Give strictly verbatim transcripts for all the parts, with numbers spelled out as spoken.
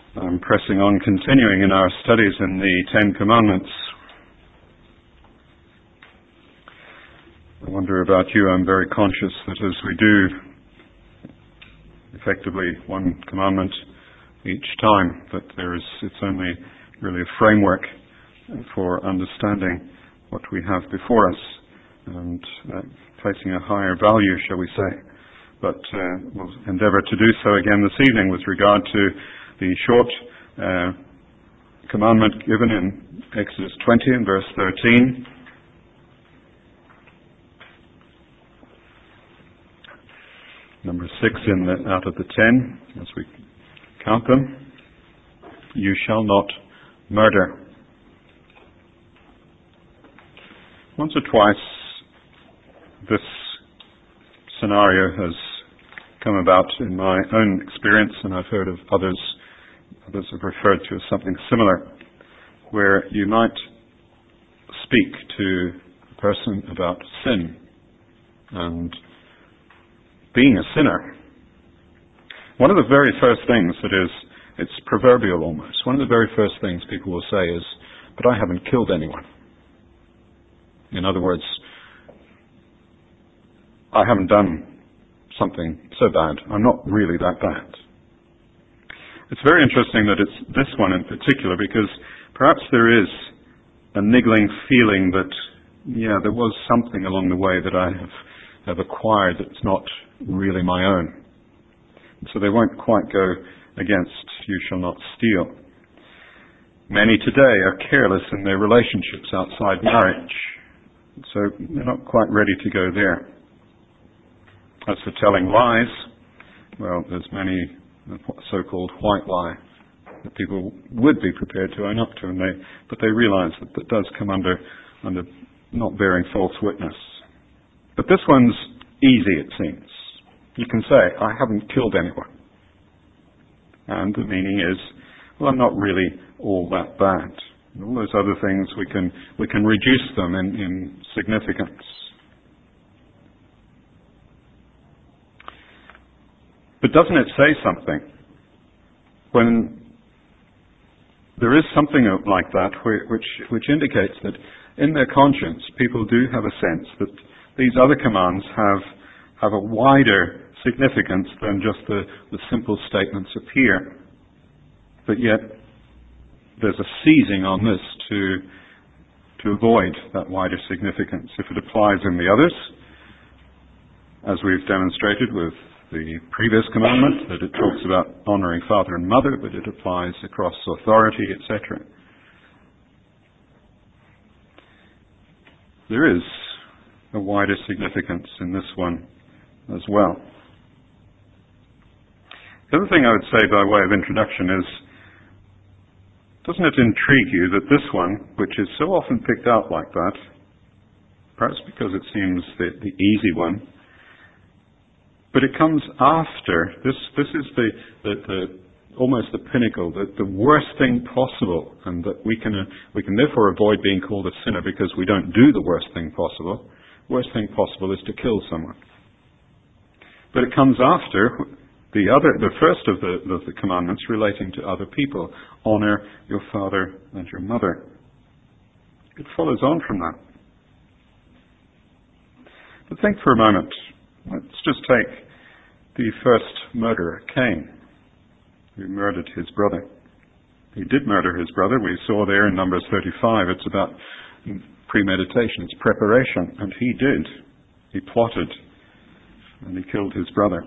I'm pressing on, continuing in our studies in the Ten Commandments. I wonder about you. I'm very conscious that as we do effectively one commandment each time, that there is, it's only really a framework for understanding what we have before us and uh, placing a higher value, shall we say. But uh, we'll endeavour to do so again this evening with regard to the short uh, commandment given in Exodus twenty and verse thirteen. Number six in the, out of the ten, as we count them. You shall not murder. Once or twice this scenario has come about in my own experience, and I've heard of others, others have referred to as something similar, where you might speak to a person about sin and being a sinner. One of the very first things that is, it's proverbial almost, one of the very first things people will say is, but I haven't killed anyone. In other words, I haven't done something so bad. I'm not really that bad. It's very interesting that it's this one in particular, because perhaps there is a niggling feeling that, yeah, there was something along the way that I have, have acquired that's not really my own. So they won't quite go against you shall not steal. Many today are careless in their relationships outside marriage, so they're not quite ready to go there. As for telling lies, well, there's many so-called white lie that people would be prepared to own up to, and they, but they realize that that does come under under not bearing false witness. But this one's easy, it seems. You can say, I haven't killed anyone. And the meaning is, well, I'm not really all that bad. And all those other things, we can we can reduce them in, in significance. But doesn't it say something when there is something like that which which indicates that in their conscience people do have a sense that these other commands have have a wider significance than just the, the simple statements up here. But yet there's a seizing on this to to avoid that wider significance. If it applies in the others, as we've demonstrated with the previous commandment, that it talks about honouring father and mother, but it applies across authority, et cetera. There is a wider significance in this one as well. The other thing I would say by way of introduction is, doesn't it intrigue you that this one, which is so often picked out like that, perhaps because it seems the, the easy one, but it comes after, this this is the, the, the almost the pinnacle, the, the worst thing possible, and that we can uh, we can therefore avoid being called a sinner because we don't do the worst thing possible. Worst thing possible is to kill someone. But it comes after the other, the first of the, of the commandments relating to other people. Honour your father and your mother. It follows on from that. But think for a moment. Let's just take the first murderer, Cain, who murdered his brother. He did murder his brother. We saw there in Numbers thirty-five, it's about premeditation, it's preparation, and he did. He plotted, and he killed his brother.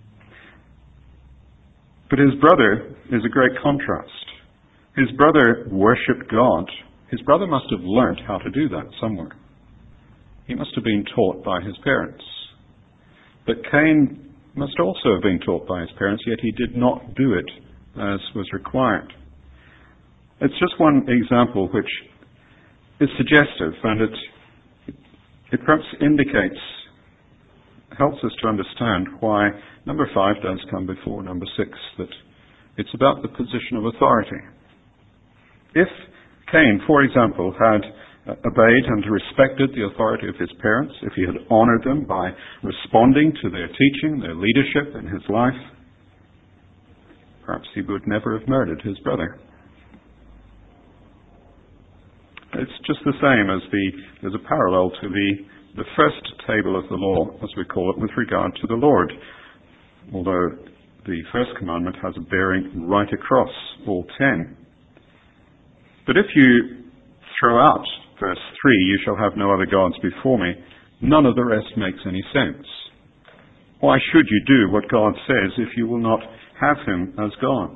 But his brother is a great contrast. His brother worshipped God. His brother must have learnt how to do that somewhere. He must have been taught by his parents. But Cain must also have been taught by his parents, yet he did not do it as was required. It's just one example which is suggestive, and it, it perhaps indicates, helps us to understand why number five does come before number six, that it's about the position of authority. If Cain, for example, had obeyed and respected the authority of his parents, if he had honoured them by responding to their teaching, their leadership in his life, perhaps he would never have murdered his brother. It's just the same as the, there's a parallel to the, the first table of the law, as we call it, with regard to the Lord. Although the first commandment has a bearing right across all ten. But if you throw out verse three, you shall have no other gods before me, none of the rest makes any sense. Why should you do what God says if you will not have him as God?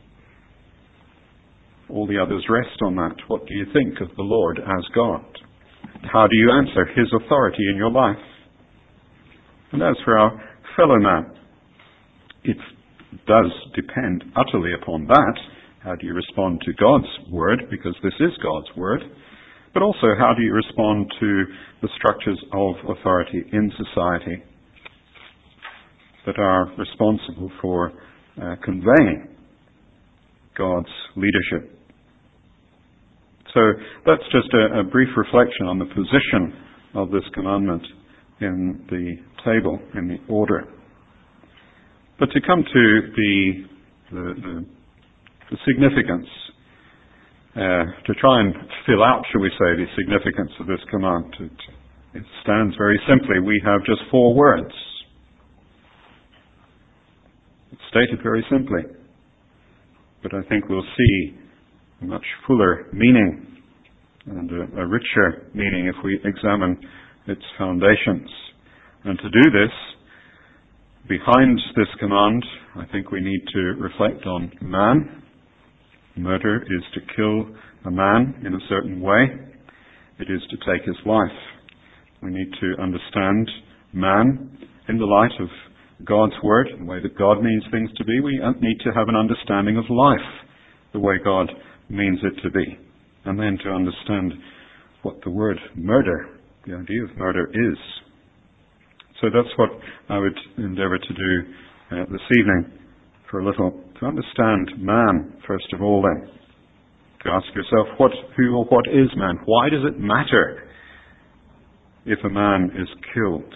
All the others rest on that. What do you think of the Lord as God? How do you answer his authority in your life? And as for our fellow man, it does depend utterly upon that. How do you respond to God's word? Because this is God's word. But also, how do you respond to the structures of authority in society that are responsible for uh, conveying God's leadership? So that's just a, a brief reflection on the position of this commandment in the table, in the order. But to come to the, the, the, the significance, uh, to try and fill out, shall we say, the significance of this command, it, it stands very simply. We have just four words. It's stated very simply. But I think we'll see a much fuller meaning and a, a richer meaning if we examine its foundations. And to do this, behind this command, I think we need to reflect on man. Murder is to kill a man in a certain way. It is to take his life. We need to understand man in the light of God's word, the way that God means things to be. We need to have an understanding of life, the way God means it to be. And then to understand what the word murder, the idea of murder is. So that's what I would endeavour to do uh, this evening for a little, to understand man, first of all then. To ask yourself, what, who or what is man? Why does it matter if a man is killed?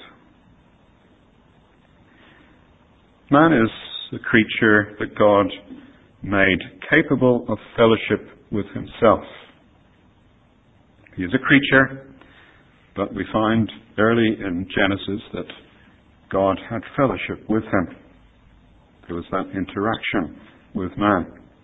Man is the creature that God made capable of fellowship with himself. He is a creature, but we find early in Genesis that God had fellowship with him. There was that interaction with man.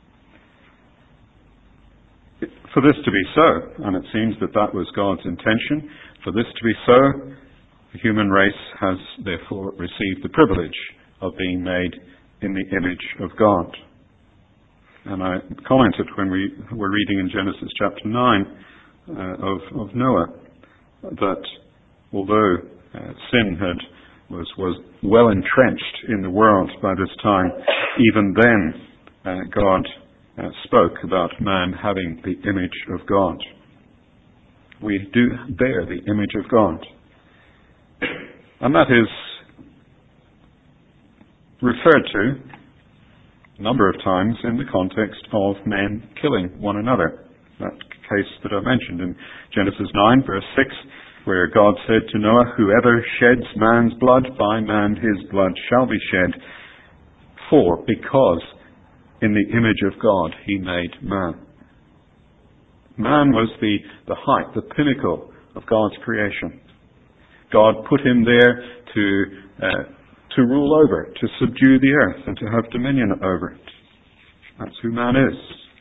For this to be so, and it seems that that was God's intention, for this to be so, the human race has therefore received the privilege of being made in the image of God. And I commented when we were reading in Genesis chapter nine uh, of, of Noah that although uh, sin had was, was well entrenched in the world by this time, even then uh, God uh, spoke about man having the image of God. We do bear the image of God. And that is referred to a number of times in the context of men killing one another. That case that I mentioned in Genesis nine, verse six, where God said to Noah, "Whoever sheds man's blood, by man his blood shall be shed. For, because in the image of God he made man." Man was the, the height, the pinnacle of God's creation. God put him there to uh, to rule over, to subdue the earth, and to have dominion over it. That's who man is.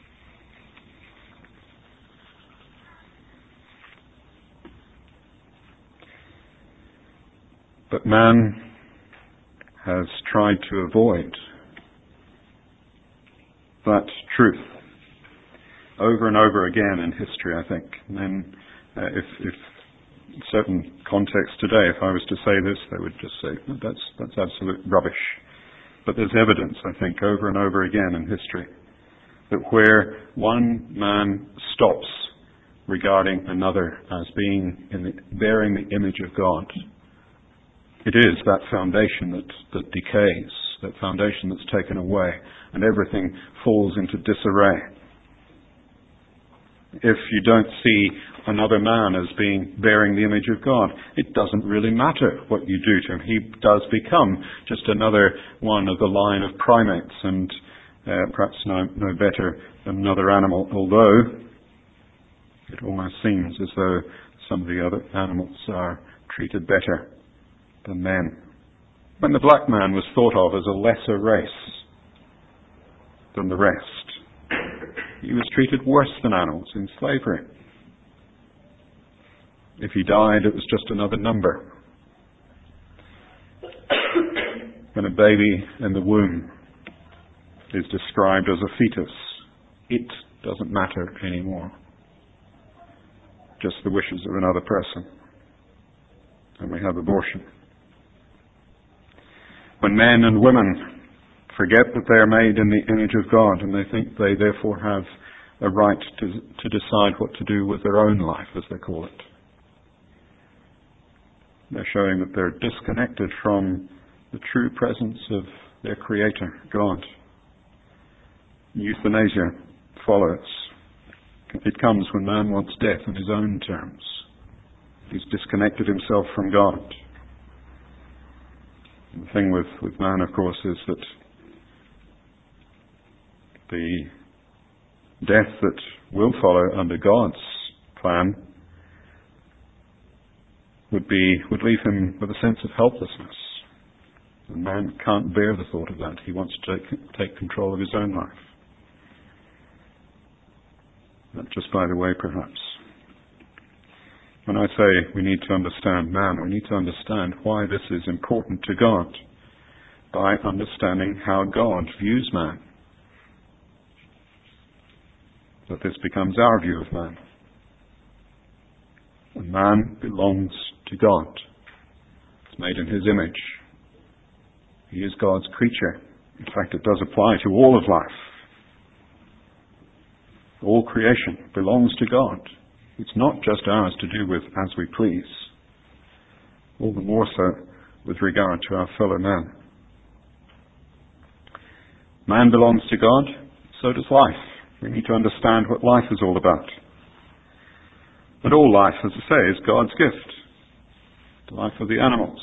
But man has tried to avoid that truth over and over again in history, I think. And then uh, if, if certain contexts today, if I was to say this, they would just say, no, that's, that's absolute rubbish. But there's evidence, I think, over and over again in history, that where one man stops regarding another as being in the, bearing the image of God, it is that foundation that, that decays, that foundation that's taken away, and everything falls into disarray. If you don't see another man as being bearing the image of God, it doesn't really matter what you do to him. He does become just another one of the line of primates, and uh, perhaps no, no better than another animal, although it almost seems as though some of the other animals are treated better than men. When the black man was thought of as a lesser race than the rest, he was treated worse than animals in slavery. If he died, it was just another number. When a baby in the womb is described as a fetus, it doesn't matter anymore. Just the wishes of another person. And we have abortion. When men and women forget that they are made in the image of God and they think they therefore have a right to, to decide what to do with their own life, as they call it, they're showing that they're disconnected from the true presence of their Creator, God. Euthanasia follows. It comes when man wants death on his own terms. He's disconnected himself from God. And the thing with, with man, of course, is that the death that will follow under God's plan would be would leave him with a sense of helplessness. And man can't bear the thought of that. He wants to take, take control of his own life. Not just by the way, perhaps. When I say we need to understand man, we need to understand why this is important to God by understanding how God views man. That this becomes our view of man. And man belongs to God. It's made in His image. He is God's creature. In fact, it does apply to all of life. All creation belongs to God. It's not just ours to do with as we please. All the more so with regard to our fellow man. Man belongs to God, so does life. We need to understand what life is all about. And all life, as I say, is God's gift. The life of the animals.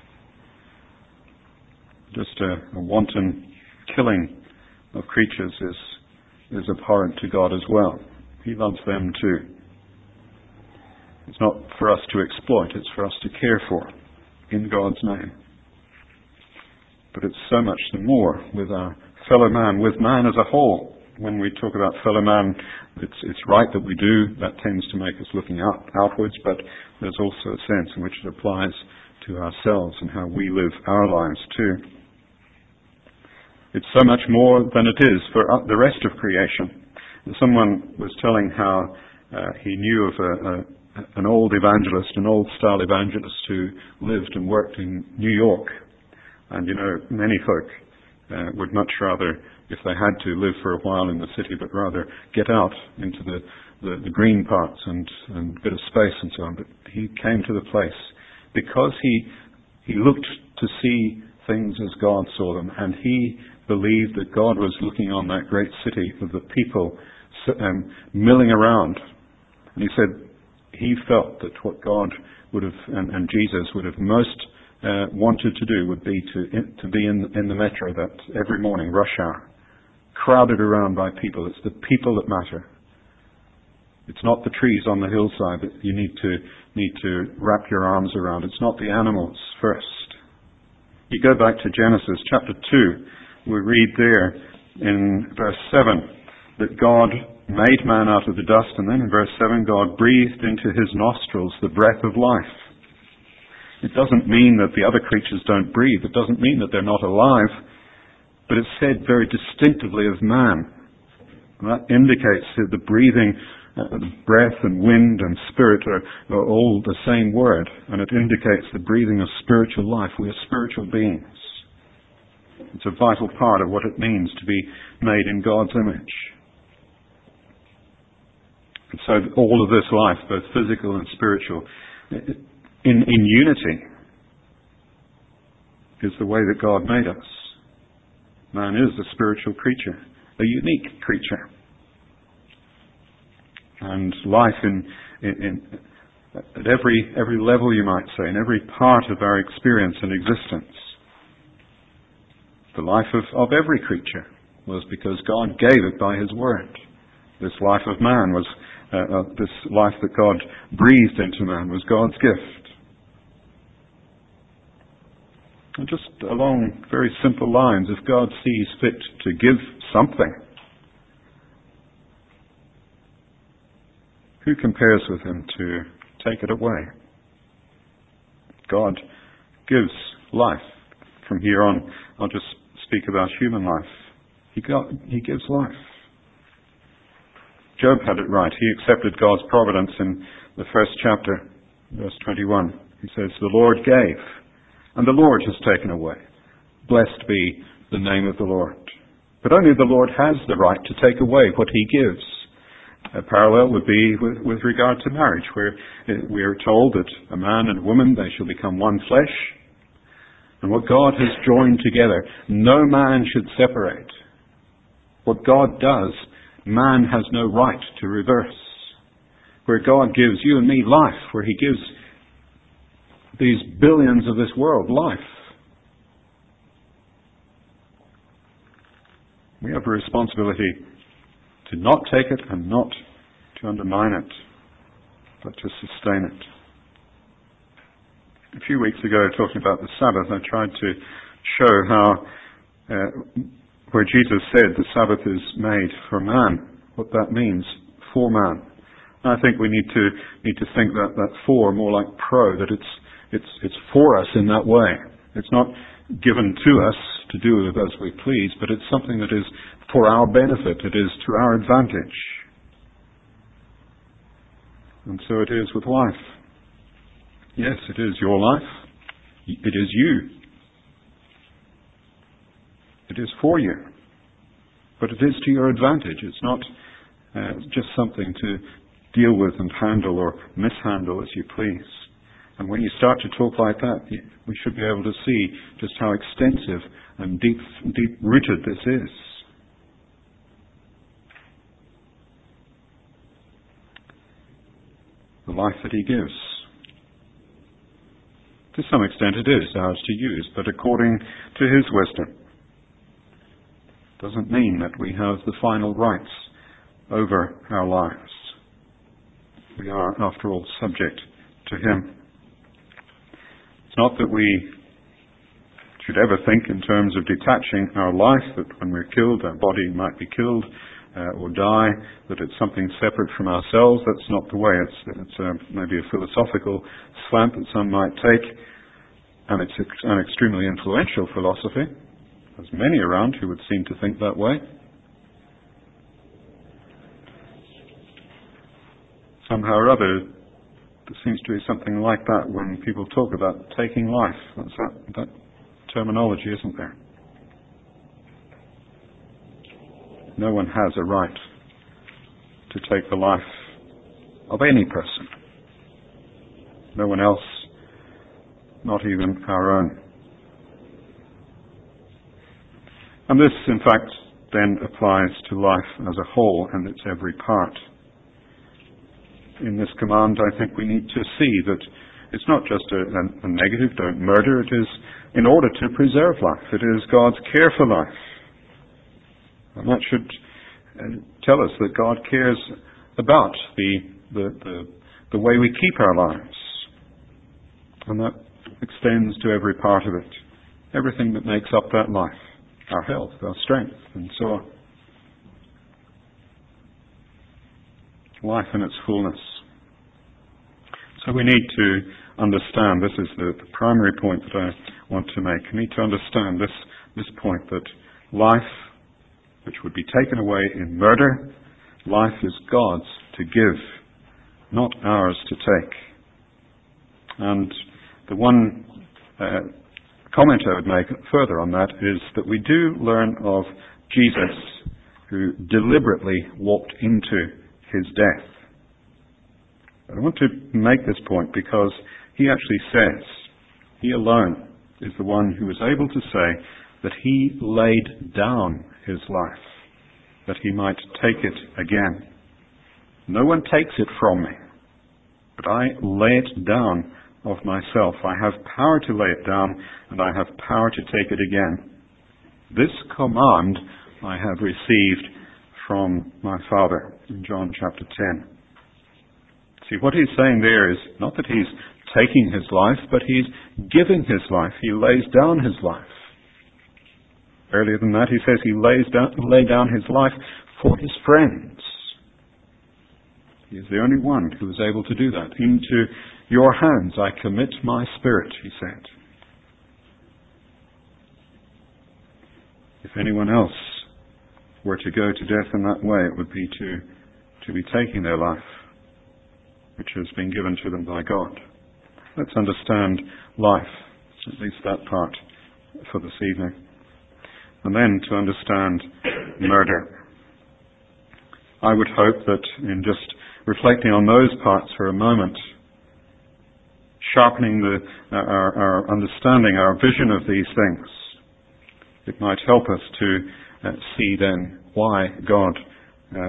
Just a, a wanton killing of creatures is, is abhorrent to God as well. He loves them too. It's not for us to exploit, it's for us to care for in God's name. But it's so much the more with our fellow man, with man as a whole. When we talk about fellow man, it's, it's right that we do. That tends to make us looking out, outwards, but there's also a sense in which it applies to ourselves and how we live our lives too. It's so much more than it is for the rest of creation. Someone was telling how uh, he knew of a, a an old evangelist, an old-style evangelist who lived and worked in New York. And, you know, many folk uh, would much rather, if they had to, live for a while in the city, but rather get out into the, the, the green parts and, and a bit of space and so on. But he came to the place because he he looked to see things as God saw them, and he believed that God was looking on that great city of the people um, milling around. And he said, he felt that what God would have, and, and Jesus would have most uh, wanted to do would be to in, to be in, in the metro that every morning, rush hour, crowded around by people. It's the people that matter. It's not the trees on the hillside that you need to need to wrap your arms around. It's not the animals first. You go back to Genesis chapter two, we read there in verse seven that God made man out of the dust, and then in verse seven, God breathed into his nostrils the breath of life. It doesn't mean that the other creatures don't breathe. It doesn't mean that they're not alive, but it's said very distinctively of man. And that indicates that the breathing, uh, the breath and wind and spirit are, are all the same word, and it indicates the breathing of spiritual life. We are spiritual beings. It's a vital part of what it means to be made in God's image. So all of this life, both physical and spiritual, in, in unity, is the way that God made us. Man is a spiritual creature, a unique creature. And life in, in, in at every every level, you might say, in every part of our experience and existence, the life of, of every creature was because God gave it by His Word. This life of man was, uh, uh, this life that God breathed into man was God's gift. And just along very simple lines, if God sees fit to give something, who compares with Him to take it away? God gives life. From here on, I'll just speak about human life. He, got, he gives life. Job had it right. He accepted God's providence in the first chapter, verse twenty-one. He says, "The Lord gave, and the Lord has taken away. Blessed be the name of the Lord." But only the Lord has the right to take away what He gives. A parallel would be with, with regard to marriage, where we are told that a man and a woman, they shall become one flesh. And what God has joined together, no man should separate. What God does, man has no right to reverse. Where God gives you and me life, where He gives these billions of this world life, we have a responsibility to not take it and not to undermine it, but to sustain it. A few weeks ago, talking about the Sabbath, I tried to show how, uh, where Jesus said the Sabbath is made for man, what that means for man. And I think we need to need to think that that for more like pro, that it's it's it's for us in that way. It's not given to us to do with as we please, but it's something that is for our benefit. It is to our advantage. And so it is with life. Yes, it is your life. It is you. It is for you. But it is to your advantage. It's not uh, just something to deal with and handle or mishandle as you please. And when you start to talk like that, we should be able to see just how extensive and deep, deep-rooted this is. The life that He gives. To some extent it is ours to use, but according to His wisdom. Doesn't mean that we have the final rights over our lives. We are, after all, subject to Him. It's not that we should ever think in terms of detaching our life, that when we're killed, our body might be killed uh, or die, that it's something separate from ourselves. That's not the way. It's, it's uh, maybe a philosophical slant that some might take, and it's an extremely influential philosophy. There's many around who would seem to think that way. Somehow or other, there seems to be something like that when people talk about taking life. That's that, that terminology, isn't there? No one has a right to take the life of any person. No one else, not even our own. And this, in fact, then applies to life as a whole and its every part. In this command, I think we need to see that it's not just a, a, a negative, don't murder. It is in order to preserve life. It is God's care for life. And that should uh, tell us that God cares about the, the, the, the way we keep our lives. And that extends to every part of it. Everything that makes up that life. Our health, our strength, and so on. Life in its fullness. So we need to understand, this is the, the primary point that I want to make. We need to understand this, this point that life, which would be taken away in murder, life is God's to give, not ours to take. And the one uh, comment I would make further on that is that we do learn of Jesus, who deliberately walked into His death. I want to make this point because He actually says, He alone is the one who is able to say that He laid down His life, that He might take it again. No one takes it from me, but I lay it down of myself. I have power to lay it down, and I have power to take it again. This command I have received from my Father, in John chapter ten. See, what he's saying there is not that he's taking his life, but he's giving his life. He lays down his life. Earlier than that, he says he lays down, lay down his life for his friends. He is the only one who is able to do that. Into your hands I commit my spirit, he said. If anyone else were to go to death in that way, it would be to, to be taking their life, which has been given to them by God. Let's understand life, at least that part, for this evening. And then to understand murder. I would hope that in just reflecting on those parts for a moment, sharpening the, our, our understanding, our vision of these things, it might help us to uh, see then why God uh,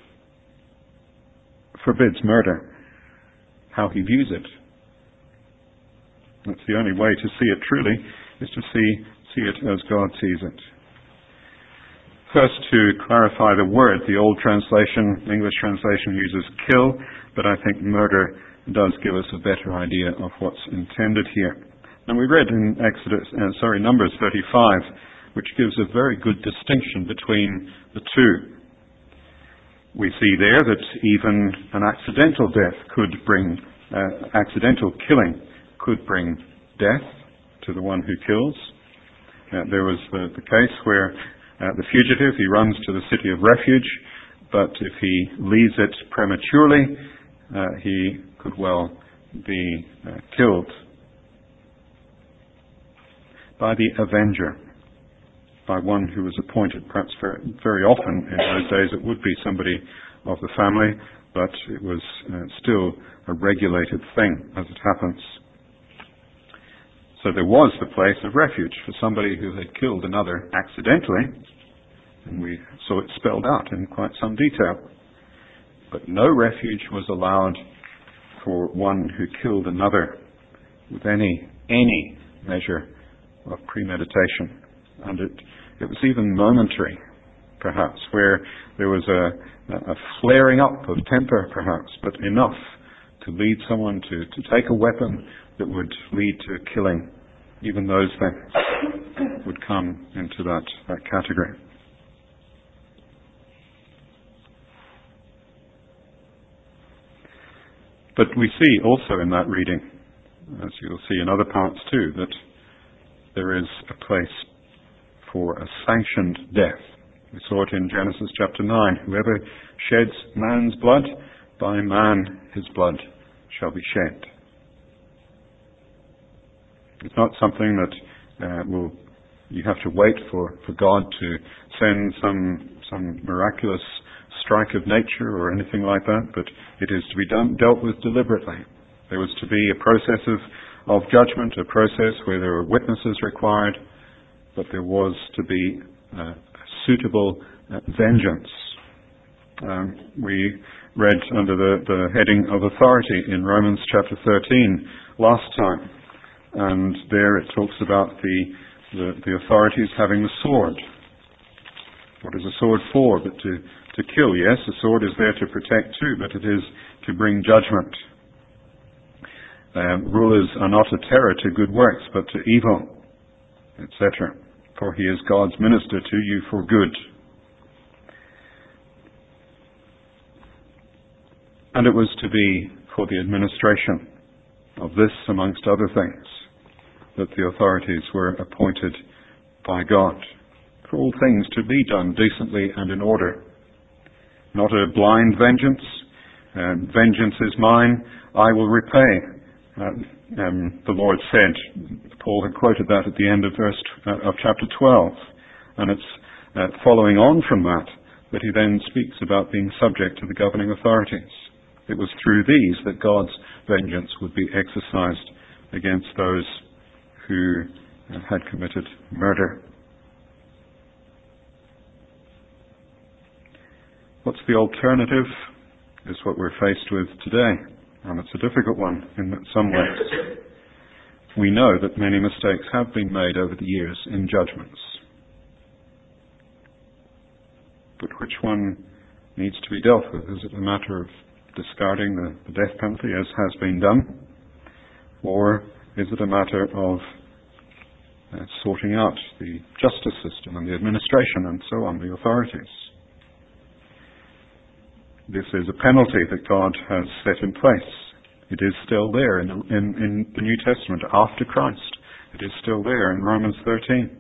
forbids murder, how he views it. That's the only way to see it truly, is to see, see it as God sees it. First, to clarify the word, the old translation, English translation uses kill, but I think murder does give us a better idea of what's intended here. And we read in Exodus, uh, sorry, Numbers thirty-five, which gives a very good distinction between the two. We see there that even an accidental death could bring, uh, accidental killing could bring death to the one who kills. Uh, there was the, the case where uh, the fugitive, he runs to the city of refuge, but if he leaves it prematurely, uh, he could well be uh, killed by the avenger, by one who was appointed. Perhaps very, very often in those days it would be somebody of the family, but it was uh, still a regulated thing as it happens. So there was the place of refuge for somebody who had killed another accidentally, and we saw it spelled out in quite some detail. But no refuge was allowed for one who killed another with any any measure of premeditation. And it, it was even momentary, perhaps, where there was a, a flaring up of temper, perhaps, but enough to lead someone to, to take a weapon that would lead to killing. Even those things would come into that, that category. But we see also in that reading, as you'll see in other parts too, that there is a place for a sanctioned death. We saw it in Genesis chapter nine. Whoever sheds man's blood, by man his blood shall be shed. It's not something that uh, will you have to wait for, for God to send some some miraculous strike of nature or anything like that, but it is to be done, dealt with deliberately. There was to be a process of, of judgment, a process where there were witnesses required, but there was to be uh, a suitable uh, vengeance. Um, we read under the, the heading of authority in Romans chapter thirteen last time, and there it talks about the, the, the authorities having the sword. What is a sword for? But to, to kill, yes, the sword is there to protect too, but it is to bring judgment. Um, rulers are not a terror to good works, but to evil, et cetera. For he is God's minister to you for good. And it was to be for the administration of this, amongst other things, that the authorities were appointed by God. For all things to be done decently and in order. Not a blind vengeance. Uh, vengeance is mine, I will repay. Uh, um, the Lord said, Paul had quoted that at the end of verse uh, of chapter twelve, and it's uh, following on from that that he then speaks about being subject to the governing authorities. It was through these that God's vengeance would be exercised against those who uh, had committed murder. What's the alternative is what we're faced with today. And it's a difficult one in some ways. We know that many mistakes have been made over the years in judgments. but which one needs to be dealt with? Is it a matter of discarding the, the death penalty as has been done? Or is it a matter of uh, sorting out the justice system and the administration and so on, the authorities? This is a penalty that God has set in place. It is still there in, in, in the New Testament after Christ. It is still there in Romans thirteen.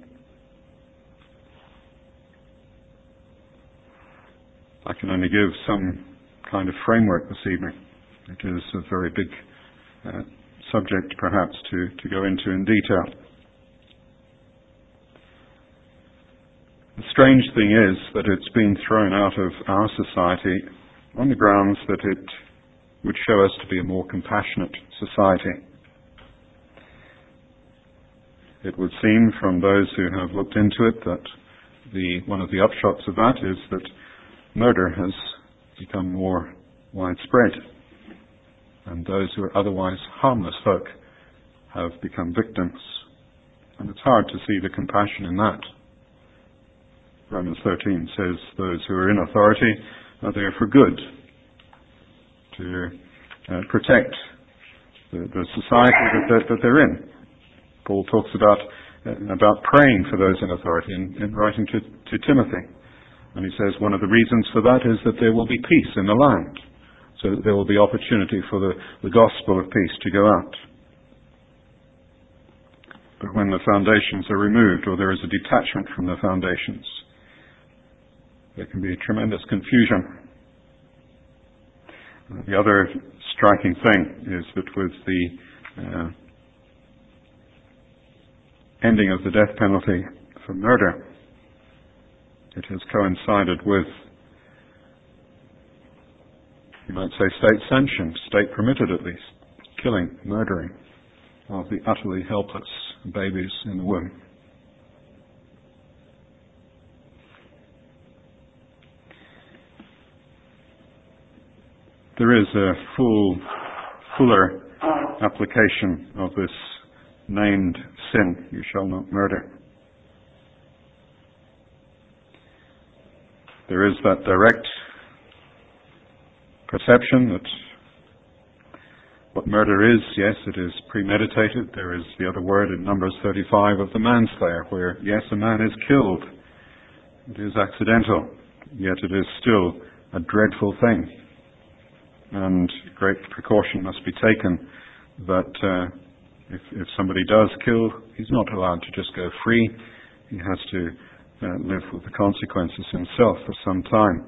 I can only give some kind of framework this evening. It is a very big uh, subject, perhaps, to, to go into in detail. The strange thing is that it's been thrown out of our society on the grounds that it would show us to be a more compassionate society. It would seem from those who have looked into it that the one of the upshots of that is that murder has become more widespread, and those who are otherwise harmless folk have become victims. And it's hard to see the compassion in that. Romans thirteen says those who are in authority are there for good, to uh, protect the, the society that they're, that they're in. Paul talks about uh, about praying for those in authority in, in writing to, to Timothy. And he says one of the reasons for that is that there will be peace in the land, so that there will be opportunity for the, the gospel of peace to go out. But when the foundations are removed, or there is a detachment from the foundations, there can be tremendous confusion. The other striking thing is that with the uh, ending of the death penalty for murder, it has coincided with, you might say, state-sanctioned, state-permitted at least, killing, murdering of the utterly helpless babies in the womb. There is a full, fuller application of this named sin, you shall not murder. There is that direct perception that what murder is, yes, it is premeditated. There is the other word in Numbers thirty-five of the manslayer, where, yes, a man is killed. It is accidental, yet it is still a dreadful thing. And great precaution must be taken that uh, if, if somebody does kill, he's not allowed to just go free. He has to uh, live with the consequences himself for some time.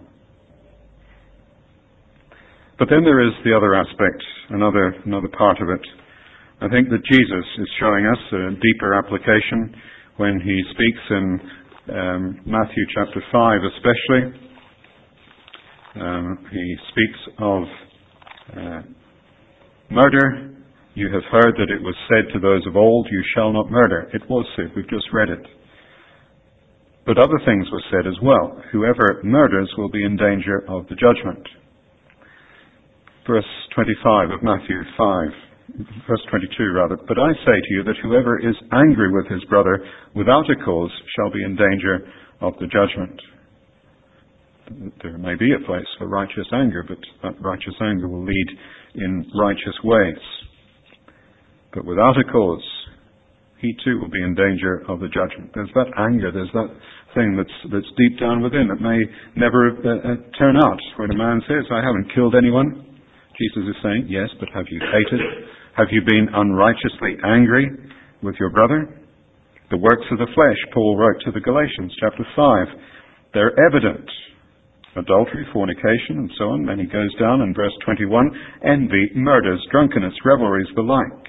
But then there is the other aspect, another another part of it. I think that Jesus is showing us a deeper application when he speaks in um, Matthew chapter five especially. Um, he speaks of uh, murder. You have heard that it was said to those of old, you shall not murder. It was said, we've just read it. But other things were said as well. Whoever murders will be in danger of the judgment. Verse twenty-five of Matthew five, verse twenty-two rather. But I say to you that whoever is angry with his brother without a cause shall be in danger of the judgment. There may be a place for righteous anger, but that righteous anger will lead in righteous ways. But without a cause, he too will be in danger of the judgment. There's that anger, there's that thing that's that's deep down within that may never uh, uh, turn out. When a man says, I haven't killed anyone, Jesus is saying, yes, but have you hated? Have you been unrighteously angry with your brother? The works of the flesh, Paul wrote to the Galatians, chapter five, they're evident. Adultery, fornication, and so on. Then he goes down in verse twenty-one, envy, murders, drunkenness, revelries, the like.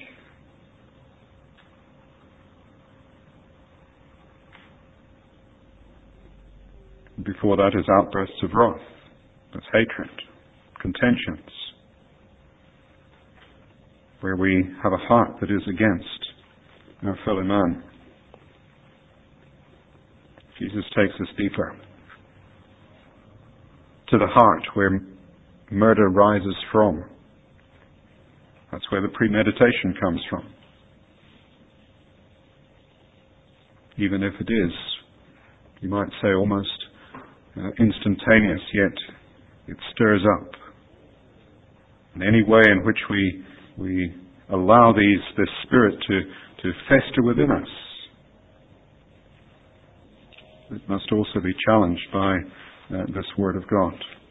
Before that is outbursts of wrath. That's hatred, contentions, where we have a heart that is against our fellow man. Jesus takes us deeper, to the heart where murder rises from. That's where the premeditation comes from. Even if it is, you might say, almost uh, instantaneous, yet it stirs up. And any way in which we we allow these this spirit to, to fester within us, it must also be challenged by uh, this Word of God.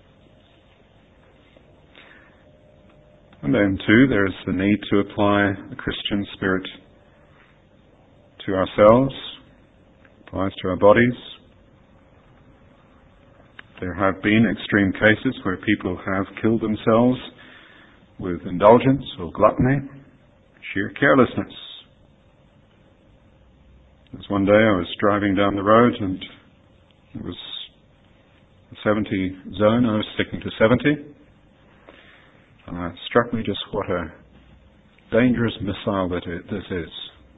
And then too, there is the need to apply the Christian spirit to ourselves, applies to our bodies. There have been extreme cases where people have killed themselves with indulgence or gluttony, sheer carelessness. There was one day I was driving down the road and it was the seventy zone. I was sticking to seventy. And it struck me just what a dangerous missile that it, this is.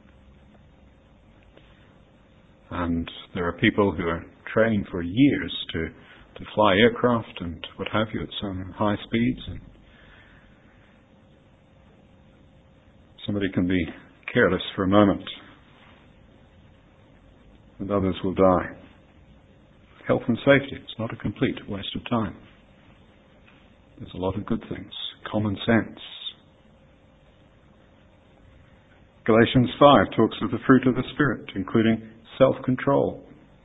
And there are people who are trained for years to, to fly aircraft and what have you at some high speeds. And somebody can be careless for a moment, and others will die. Health and safety, it's not a complete waste of time. There's a lot of good things. Common sense. Galatians five talks of the fruit of the Spirit, including self-control.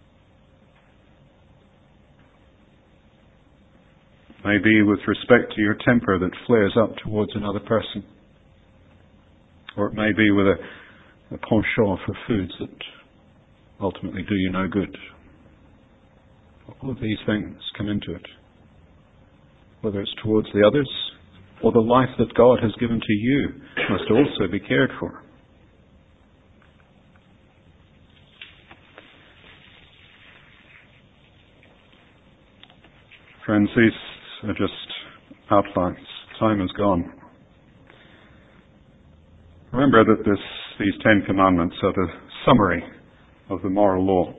Maybe with respect to your temper that flares up towards another person. Or it may be with a, a penchant for foods that ultimately do you no good. All of these things come into it. Whether it's towards the others or the life that God has given to you must also be cared for. Friends, these are just outlines. Time has gone. Remember that this, these Ten Commandments are the summary of the moral law.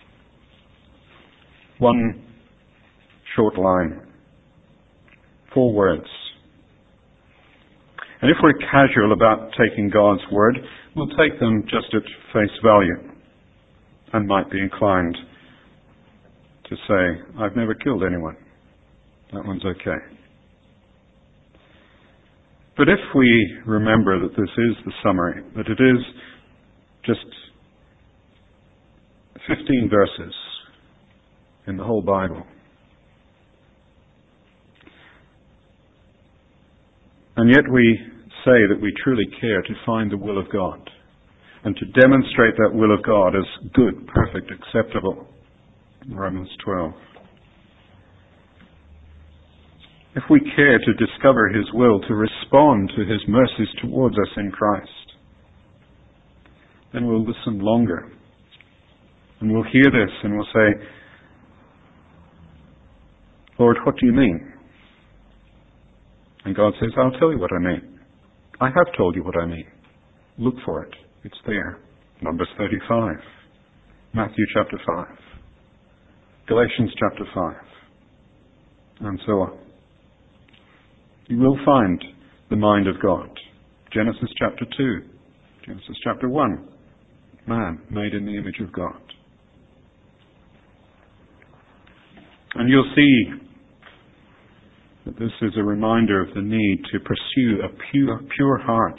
One short line. Four words. And if we're casual about taking God's word, we'll take them just at face value and might be inclined to say, I've never killed anyone. That one's okay. But if we remember that this is the summary, that it is just fifteen verses in the whole Bible, and yet we say that we truly care to find the will of God and to demonstrate that will of God as good, perfect, acceptable. Romans twelve. If we care to discover His will, to respond to His mercies towards us in Christ, then we'll listen longer. And we'll hear this and we'll say, Lord, what do you mean? And God says, I'll tell you what I mean. I have told you what I mean. Look for it. It's there. Numbers thirty-five. Matthew chapter five. Galatians chapter five. And so on. You will find the mind of God. Genesis chapter two. Genesis chapter one. Man made in the image of God. And you'll see that this is a reminder of the need to pursue a pure, pure heart.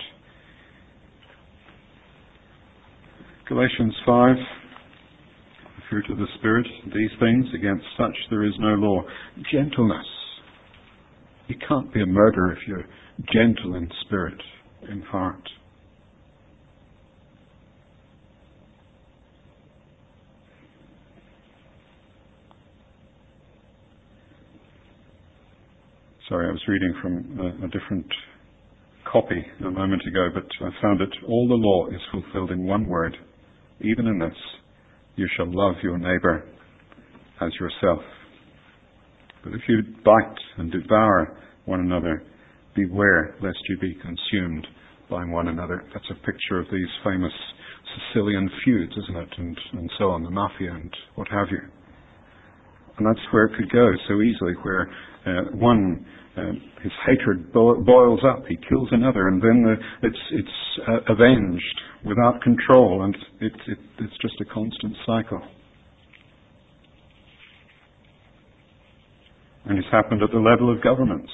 Galatians five, the fruit of the Spirit, these things, against such there is no law. Gentleness. You can't be a murderer if you're gentle in spirit, in heart. Sorry, I was reading from a, a different copy a moment ago, but I found it. All the law is fulfilled in one word. Even in this, you shall love your neighbour as yourself. But if you bite and devour one another, beware lest you be consumed by one another. That's a picture of these famous Sicilian feuds, isn't it? And, and so on, the mafia and what have you. And that's where it could go so easily, where uh, one, uh, his hatred bo- boils up, he kills another, and then the, it's it's uh, avenged without control, and it, it, it's just a constant cycle. And it's happened at the level of governments.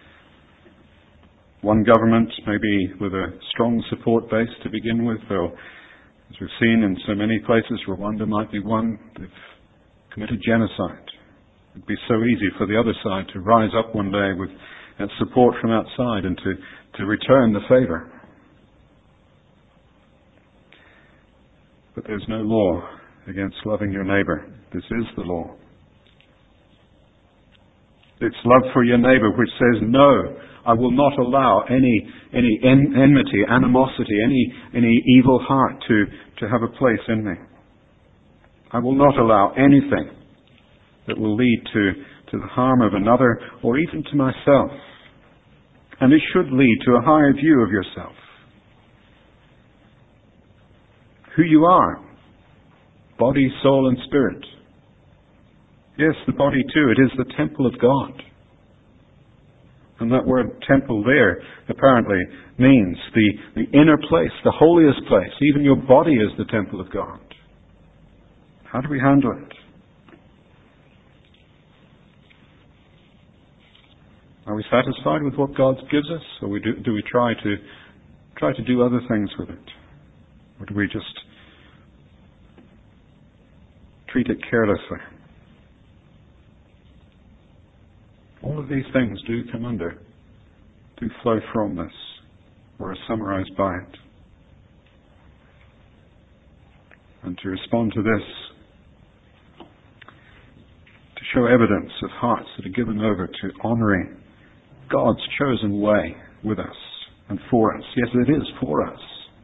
One government, maybe with a strong support base to begin with, or as we've seen in so many places, Rwanda might be one, they've committed genocide. It'd be so easy for the other side to rise up one day with that support from outside and to, to return the favor. But there's no law against loving your neighbor. This is the law. It's love for your neighbor which says, no, I will not allow any any en- enmity, animosity, any any evil heart to, to have a place in me. I will not allow anything that will lead to, to the harm of another or even to myself. And it should lead to a higher view of yourself. Who you are. Body, soul and spirit. Yes, the body too. It is the temple of God. And that word temple there apparently means the, the inner place, the holiest place. Even your body is the temple of God. How do we handle it? Are we satisfied with what God gives us, or we do, do we try to try to do other things with it? Or do we just treat it carelessly? All of these things do come under, do flow from this, or are summarized by it. And to respond to this, to show evidence of hearts that are given over to honouring God's chosen way with us and for us. Yes, it is for us.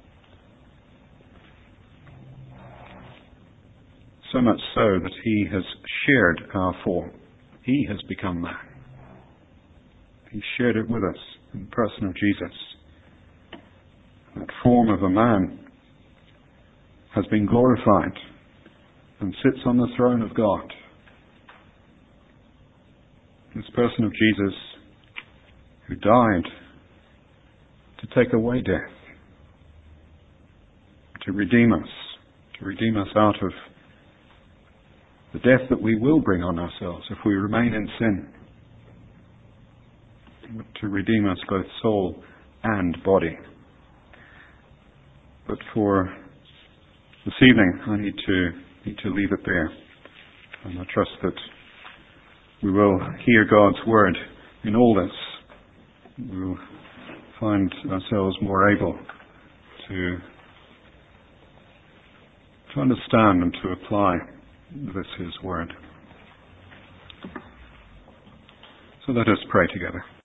So much so that He has shared our form. He has become man. He shared it with us in the person of Jesus. That form of a man has been glorified and sits on the throne of God. This person of Jesus who died to take away death, to redeem us, to redeem us out of the death that we will bring on ourselves if we remain in sin, to redeem us both soul and body. But for this evening, I need to need to leave it there, and I trust that we will hear God's word in all this. We will find ourselves more able to to understand and to apply this His word. So let us pray together.